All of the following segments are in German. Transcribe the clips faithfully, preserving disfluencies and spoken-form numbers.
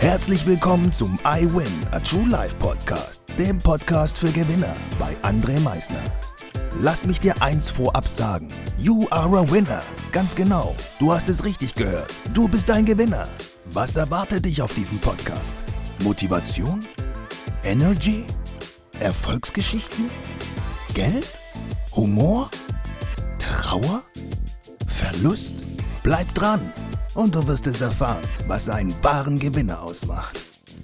Herzlich willkommen zum I Win, a True Life Podcast, dem Podcast für Gewinner bei André Meisner. Lass mich dir eins vorab sagen, you are a winner. Ganz genau, du hast es richtig gehört, du bist ein Gewinner. Was erwartet dich auf diesem Podcast? Motivation? Energy? Erfolgsgeschichten? Geld? Humor? Trauer? Verlust? Bleib dran und du wirst es erfahren, was einen wahren Gewinner ausmacht.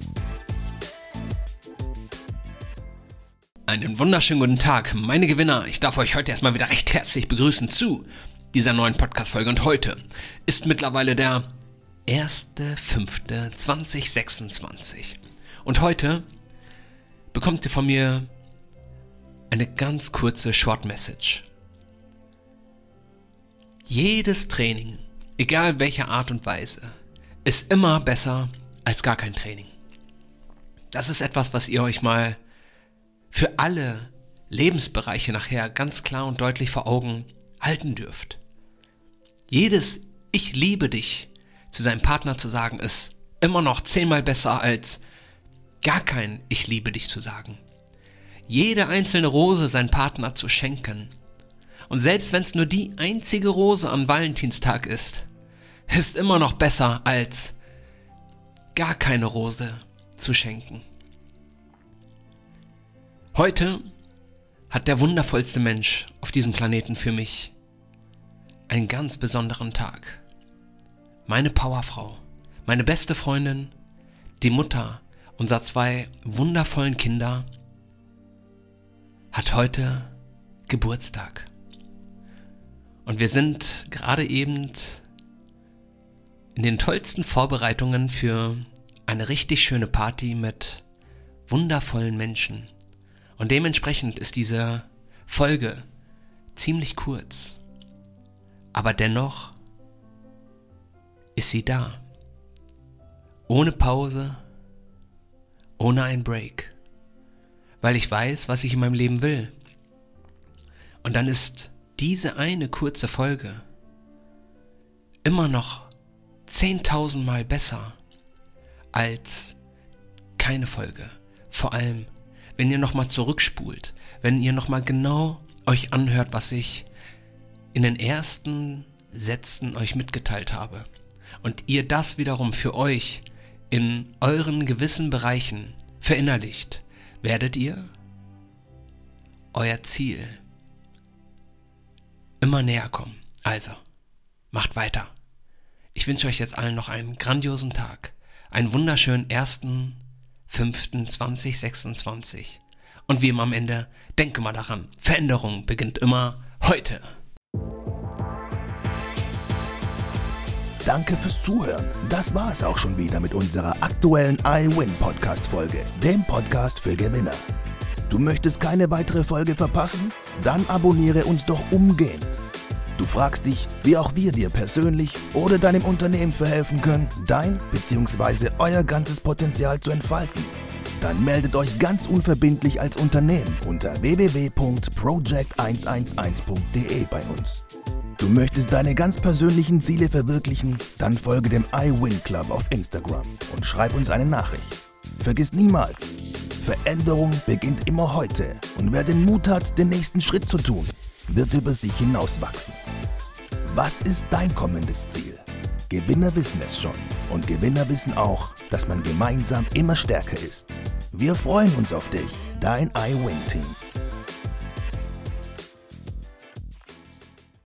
Einen wunderschönen guten Tag, meine Gewinner. Ich darf euch heute erstmal wieder recht herzlich begrüßen zu dieser neuen Podcast-Folge. Und heute ist mittlerweile der erster fünfter zweitausendsechsundzwanzig. Und heute bekommt ihr von mir eine ganz kurze Short Message. Jedes Training, egal welcher Art und Weise, ist immer besser als gar kein Training. Das ist etwas, was ihr euch mal für alle Lebensbereiche nachher ganz klar und deutlich vor Augen halten dürft. Jedes Ich liebe dich zu seinem Partner zu sagen, ist immer noch zehnmal besser als gar kein Ich liebe dich zu sagen. Jede einzelne Rose seinem Partner zu schenken, und selbst wenn es nur die einzige Rose am Valentinstag ist, ist immer noch besser als gar keine Rose zu schenken. Heute hat der wundervollste Mensch auf diesem Planeten für mich einen ganz besonderen Tag. Meine Powerfrau, meine beste Freundin, die Mutter unserer zwei wundervollen Kinder, hat heute Geburtstag. Und wir sind gerade eben in den tollsten Vorbereitungen für eine richtig schöne Party mit wundervollen Menschen. Und dementsprechend ist diese Folge ziemlich kurz. Aber dennoch ist sie da. Ohne Pause, ohne ein Break. Weil ich weiß, was ich in meinem Leben will. Und dann ist diese eine kurze Folge immer noch zehntausendmal besser als keine Folge. Vor allem, wenn ihr nochmal zurückspult, wenn ihr nochmal genau euch anhört, was ich in den ersten Sätzen euch mitgeteilt habe und ihr das wiederum für euch in euren gewissen Bereichen verinnerlicht, werdet ihr euer Ziel immer näher kommen. Also, macht weiter. Ich wünsche euch jetzt allen noch einen grandiosen Tag, einen wunderschönen erster fünfter zweitausendsechsundzwanzig. Und wie immer am Ende, denke mal daran, Veränderung beginnt immer heute. Danke fürs Zuhören. Das war es auch schon wieder mit unserer aktuellen I Win Podcast Folge, dem Podcast für Gewinner. Du möchtest keine weitere Folge verpassen? Dann abonniere uns doch umgehend. Du fragst dich, wie auch wir dir persönlich oder deinem Unternehmen verhelfen können, dein bzw. euer ganzes Potenzial zu entfalten. Dann meldet euch ganz unverbindlich als Unternehmen unter w w w punkt project eins eins eins punkt d e bei uns. Du möchtest deine ganz persönlichen Ziele verwirklichen? Dann folge dem I Win Club auf Instagram und schreib uns eine Nachricht. Vergiss niemals, Veränderung beginnt immer heute und wer den Mut hat, den nächsten Schritt zu tun, wird über sich hinauswachsen. Was ist dein kommendes Ziel? Gewinner wissen es schon und Gewinner wissen auch, dass man gemeinsam immer stärker ist. Wir freuen uns auf dich, dein I Win Team.